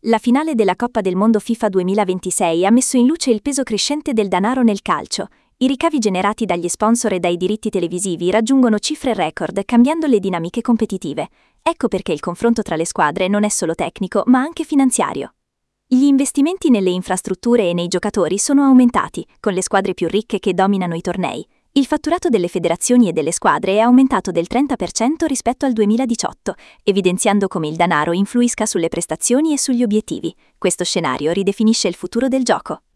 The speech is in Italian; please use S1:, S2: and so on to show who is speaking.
S1: La finale della Coppa del Mondo FIFA 2026 ha messo in luce il peso crescente del denaro nel calcio. I ricavi generati dagli sponsor e dai diritti televisivi raggiungono cifre record, cambiando le dinamiche competitive. Ecco perché il confronto tra le squadre non è solo tecnico, ma anche finanziario. Gli investimenti nelle infrastrutture e nei giocatori sono aumentati, con le squadre più ricche che dominano i tornei. Il fatturato delle federazioni e delle squadre è aumentato del 30% rispetto al 2018, evidenziando come il denaro influisca sulle prestazioni e sugli obiettivi. Questo scenario ridefinisce il futuro del gioco.